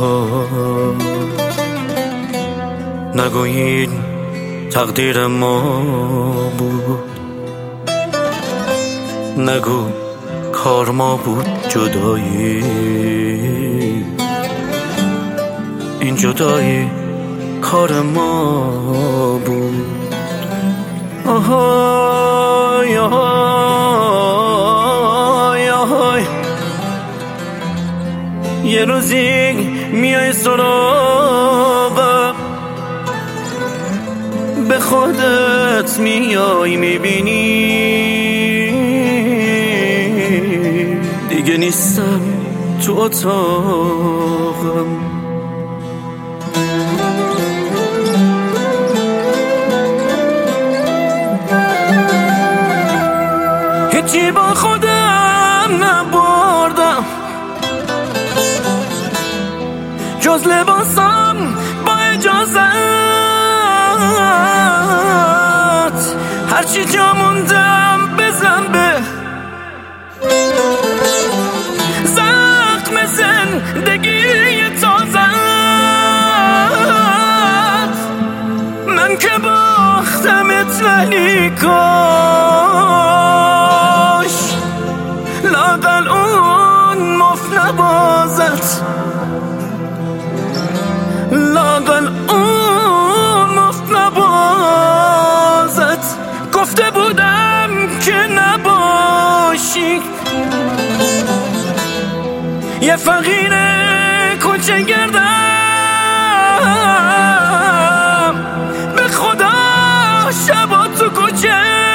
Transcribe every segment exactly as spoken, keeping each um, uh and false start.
نگویید تقدیر ما بود، نگو کار ما بود جدایی. این جدایی کار ما بود. آهای آهای آهای یه روزی میای سراغم، به خودت میای میبینی دیگه نیستم تو اتاقم. هیچی با خودم نبردم جز لباسم با اجازت، هرچی جا موندم بزن به زخم زندگی تازت. من که باختمت ولی کاش لااقل اون مفت نبازت، لااقل اون مفت نبازت. گفته بودم که نباشی یه فقیر کوچه گردم، به خدا شبا تو کوچه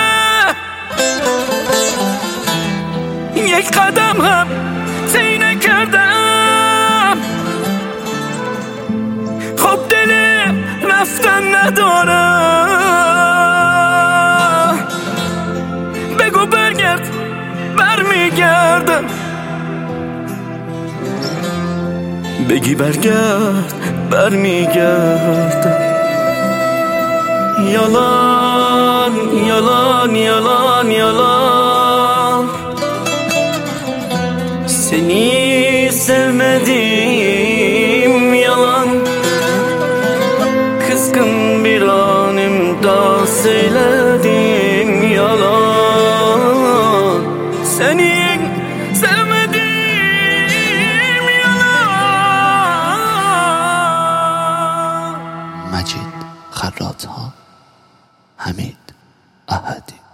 یک قدم هم طی نکردم. خب دل رفتن ندارم، بگو برگرد برمیگردم، بگی برگرد برمیگردم. Yalan, yalan, yalan, yalan. Seni sevmedim yalan. Kızgın bir anımda söyledim yalan. Seni sevmedim yalan. مجید خرات‌ها، حمید احدی.